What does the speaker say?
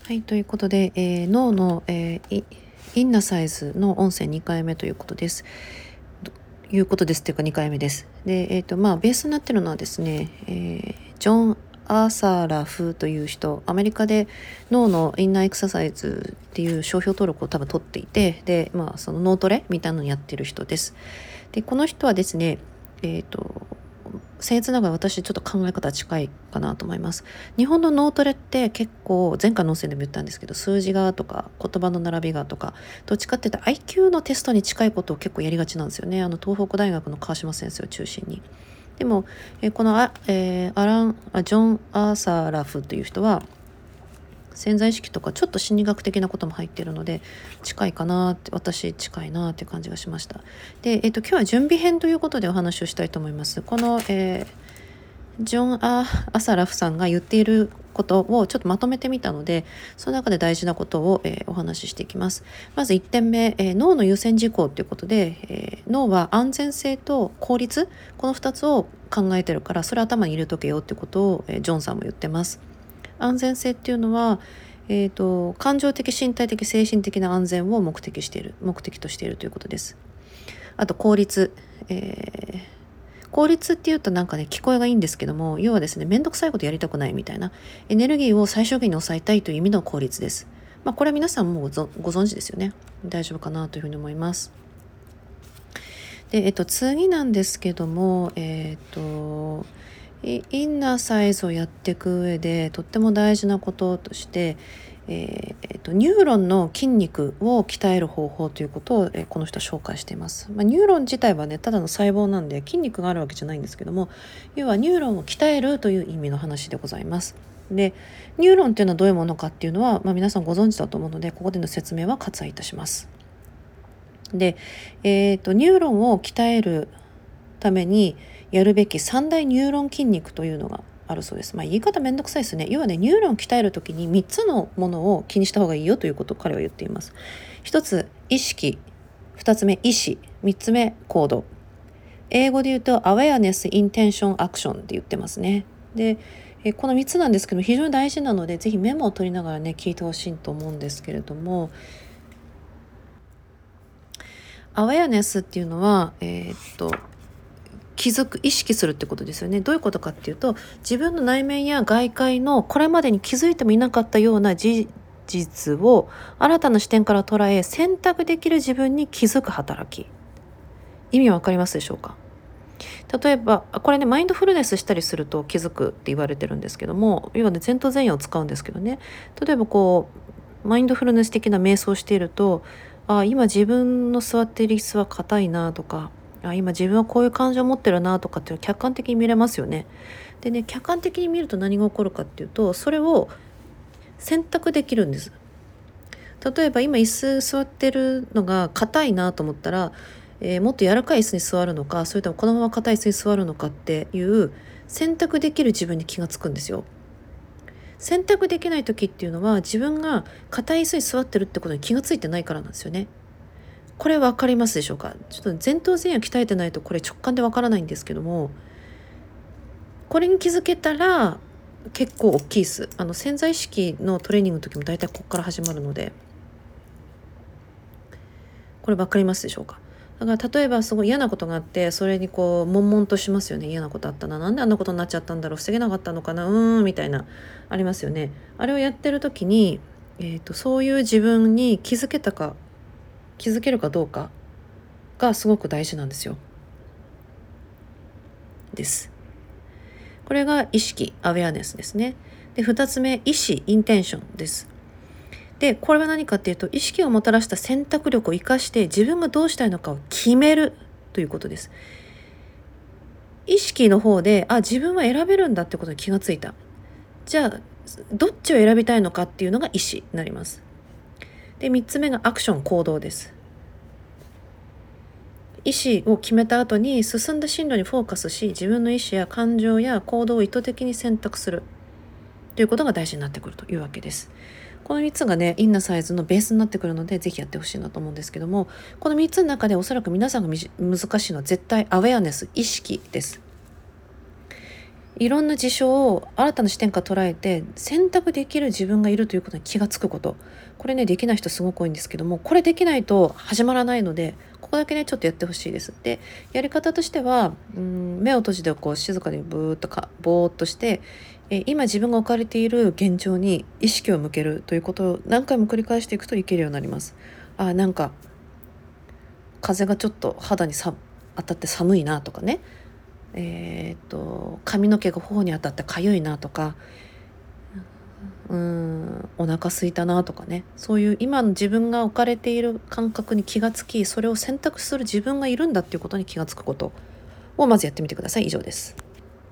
はい、ということで、脳の、インナーサイズの音声2回目ということです。っていうか2回目です。で、ベースになってるのはですね、ジョン・アーサーラフという人、アメリカで脳のインナーエクササイズっていう商標登録を多分取っていて、で、その脳トレみたいなのをやってる人です。で、この人はですね、僭越ながら私ちょっと考え方近いかなと思います。日本の脳トレって結構前回の音声でも言ったんですけど、数字がとか言葉の並びがとか、どっちかって言ったら IQ のテストに近いことを結構やりがちなんですよね。東北大学の川島先生を中心に。でも、このジョン・アーサーラフという人は潜在意識とかちょっと心理学的なことも入っているので近いかなって、私近いなって感じがしました。で、今日は準備編ということでお話をしたいと思います。この、ジョン・アサラフさんが言っていることをちょっとまとめてみたので、その中で大事なことを、お話ししていきます。まず1点目、脳の優先事項ということで、脳は安全性と効率、この2つを考えてるから、それ頭に入れとけよってことを、ジョンさんも言ってます。安全性っていうのは、感情的、身体的、精神的な安全を目的としているということです。あと効率、効率っていうとなんかね聞こえがいいんですけども、要はですね、めんどくさいことやりたくないみたいな、エネルギーを最小限に抑えたいという意味の効率です。これは皆さんもご存知ですよね。大丈夫かなというふうに思います。で、次なんですけども、インナーサイズをやっていく上でとっても大事なこととして、ニューロンの筋肉を鍛える方法ということを、この人は紹介しています。ニューロン自体はねただの細胞なんで筋肉があるわけじゃないんですけども、要はニューロンを鍛えるという意味の話でございます。で、ニューロンっていうのはどういうものかっていうのは、皆さんご存知だと思うので、ここでの説明は割愛いたします。で、ニューロンを鍛えるためにやるべき三大ニューロン筋肉というのがあるそうです。言い方めんどくさいですね。要はね、ニューロンを鍛えるときに3つのものを気にした方がいいよということを彼は言っています。1つ意識、2つ目意思、3つ目行動。英語で言うと Awareness, Intention, Action って言ってますね。で、この3つなんですけど非常に大事なので、ぜひメモを取りながらね聞いてほしいと思うんですけれども、アウェアネスっていうのは、気づく、意識するってことですよね。どういうことかっていうと、自分の内面や外界のこれまでに気づいてもいなかったような事実を新たな視点から捉え、選択できる自分に気づく働き。意味わかりますでしょうか？例えばこれね、マインドフルネスしたりすると気づくって言われてるんですけども、要はね前頭前野を使うんですけどね、例えばマインドフルネス的な瞑想をしていると、今自分の座っている椅子は硬いなとか、今自分はこういう感情を持ってるなとかっていうのを客観的に見れますよね。でね、客観的に見ると何が起こるかっていうと、それを選択できるんです。例えば今椅子座ってるのが硬いなと思ったら、もっと柔らかい椅子に座るのか、それともこのまま硬い椅子に座るのかっていう選択できる自分に気がつくんですよ。選択できない時っていうのは、自分が硬い椅子に座ってるってことに気がついてないからなんですよね。これ分かりますでしょうか？ちょっと前頭前野鍛えてないとこれ直感で分からないんですけども、これに気づけたら結構大きいです。潜在意識のトレーニングの時も大体ここから始まるので、これ分かりますでしょうか？だから例えばすごい嫌なことがあって、それに悶々としますよね。嫌なことあったな、なんであんなことになっちゃったんだろう、防げなかったのかな、みたいなありますよね。あれをやってる時に、そういう自分に気づけるかどうかがすごく大事なんですよ。これが意識、アウェアネスですね。で、2つ目、意思、インテンションです。で、これは何かっていうと、意識をもたらした選択力を生かして自分がどうしたいのかを決めるということです。意識の方で、自分は選べるんだってことに気がついた。じゃあどっちを選びたいのかっていうのが意思になります。で、3つ目がアクション、行動です。意思を決めた後に進んだ進路にフォーカスし、自分の意思や感情や行動を意図的に選択するということが大事になってくるというわけです。この3つがね、インナーサイズのベースになってくるので、ぜひやってほしいなと思うんですけども、この3つの中でおそらく皆さんが難しいのは絶対アウェアネス、意識です。 いろんな事象を新たな視点から捉えて選択できる自分がいるということに気がつくこと。これね、できない人すごく多いんですけども、これできないと始まらないので、ここだけねちょっとやってほしいです。で、やり方としては、目を閉じてこう静かにぼーっとして、今自分が置かれている現状に意識を向けるということを何回も繰り返していくといけるようになります。なんか風がちょっと肌に当たって寒いなとかね、髪の毛が頬に当たってかゆいなとか、お腹空いたなとかね、そういう今の自分が置かれている感覚に気がつき、それを選択する自分がいるんだっていうことに気がつくことをまずやってみてください。以上です。